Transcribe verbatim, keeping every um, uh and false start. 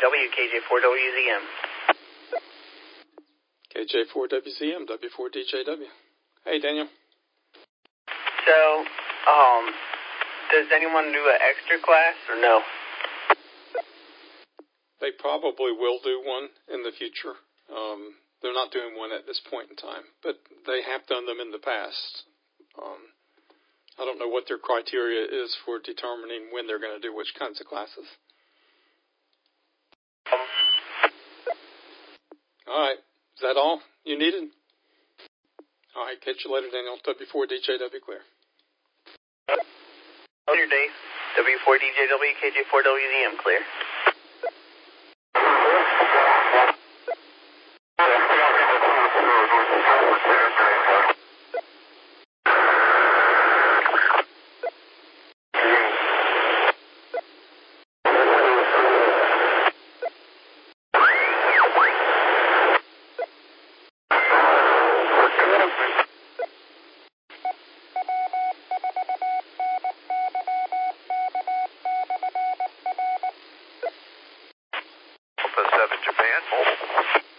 W, K J four W Z M. K J four W Z M, W four D J W. Hey, Daniel. So, um, does anyone do an extra class or no? They probably will do one in the future. Um, they're not doing one at this point in time, but they have done them in the past. Um, I don't know what their criteria is for determining when they're going to do which kinds of classes. All right. Is that all you needed? All right. Catch you later, Daniel. W four D J W clear. Clear, Dave. W four D J W, K J four W Z M clear. Alpha seven Japan.